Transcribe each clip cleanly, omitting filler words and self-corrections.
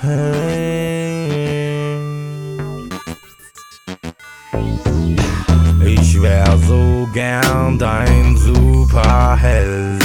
Ich wär so gern dein Superheld.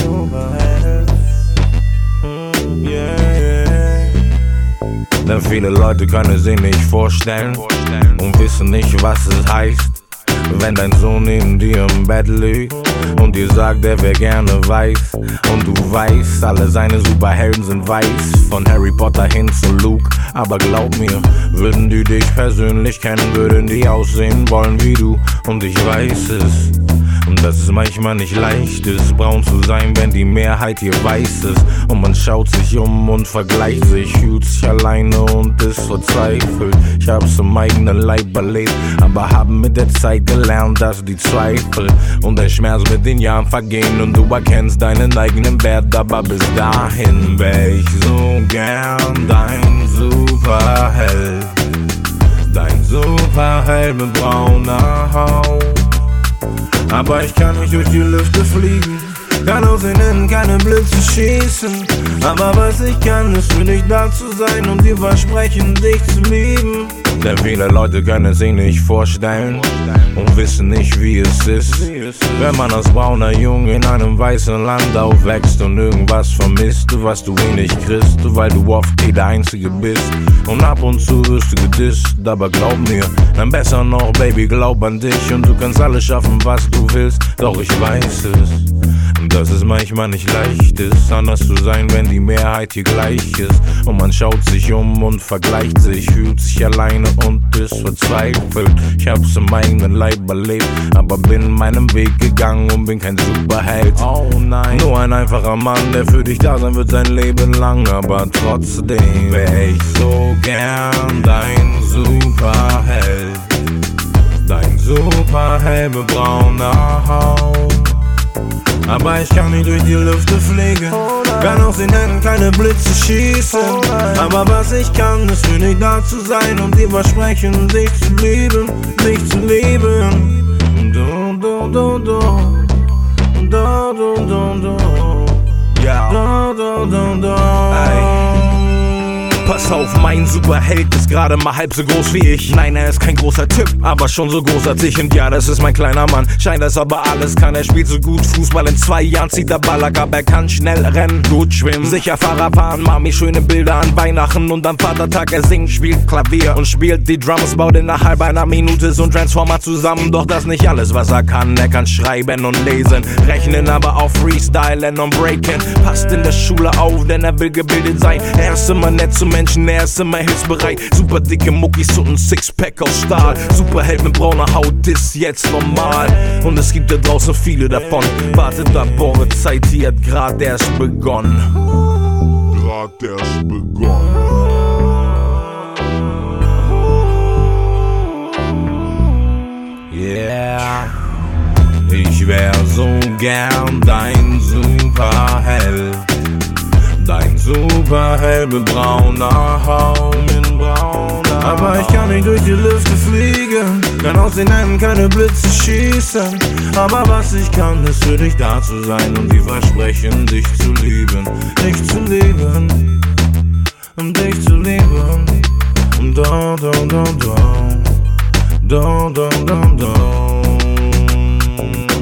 Denn viele Leute können sich nicht vorstellen und wissen nicht, was es heißt, wenn dein Sohn neben dir im Bett liegt und dir sagt, er wär gerne weiß. Und du weißt, alle seine Superhelden sind weiß, von Harry Potter hin zu Luke. Aber glaub mir, würden die dich persönlich kennen, würden die aussehen wollen wie du. Und ich weiß es, und dass es manchmal nicht leicht ist, braun zu sein, wenn die Mehrheit hier weiß ist. Und man schaut sich um und vergleicht sich, fühlt sich alleine und ist verzweifelt. Ich hab's im eigenen Leib erlebt, aber hab mit der Zeit gelernt, dass die Zweifel und der Schmerz mit den Jahren vergehen und du erkennst deinen eigenen Wert. Aber bis dahin wär ich so gern dein Superheld. Dein Superheld mit brauner Haut. Aber ich kann nicht durch die Lüfte fliegen, kann aus innen keine Blitze schießen. Aber was ich kann, ist für dich da zu sein und dir versprechen, dich zu lieben. Denn viele Leute können sich nicht vorstellen und wissen nicht, wie es ist, wenn man als brauner Junge in einem weißen Land aufwächst und irgendwas vermisst, was du wenig kriegst, weil du oft der Einzige bist. Und ab und zu wirst du gedisst, aber glaub mir, dann besser noch, Baby, glaub an dich. Und du kannst alles schaffen, was du willst, doch ich weiß es, dass es manchmal nicht leicht ist, anders zu sein, wenn die Mehrheit hier gleich ist. Und man schaut sich um und vergleicht sich, fühlt sich alleine und ist verzweifelt. Ich hab's im eigenen Leib erlebt, aber bin meinem Weg gegangen und bin kein Superheld. Oh nein, nur ein einfacher Mann, der für dich da sein wird sein Leben lang. Aber trotzdem wär ich so gern dein Superheld. Dein Superheld mit brauner Haut. Aber ich kann nicht durch die Lüfte fliegen, kann aus den Händen keine Blitze schießen. Aber was ich kann, ist für dich da zu sein und dir versprechen, dich zu lieben, dich zu lieben. Do, do, do, do. Do, do, do, do. Ja. Do, do, do, do. Pass auf, mein Superheld ist gerade mal halb so groß wie ich. Nein, er ist kein großer Typ, aber schon so groß als ich. Und ja, das ist mein kleiner Mann, scheint das aber alles kann. Er spielt so gut Fußball, in 2 Jahren zieht er Ballack ab. Er kann schnell rennen, gut schwimmen, sicher Fahrrad fahren. Mami schöne Bilder an Weihnachten und am Vatertag. Er singt, spielt Klavier und spielt die Drums. Baut innerhalb einer Minute so ein Transformer zusammen. Doch das nicht alles, was er kann. Er kann schreiben und lesen, rechnen, aber auch freestylen und breaken. Passt in der Schule auf, denn er will gebildet sein. Er ist immer nett zu Menschen, er ist immer hilfsbereit. Super dicke Muckis und ein Sixpack aus Stahl. Superheld mit brauner Haut ist jetzt normal. Und es gibt da draußen viele davon. Wartet ab, eure Zeit, die hat grad erst begonnen. Yeah. Ich wär so gern dein Superheld. Dein Superheld mit brauner Haut, aber ich kann nicht durch die Lüfte fliegen, kann aus den Händen keine Blitze schießen. Aber was ich kann, ist für dich da zu sein und die versprechen, dich zu lieben, dich zu lieben, dich zu lieben. Do, do, do, do. Do, do, do, do.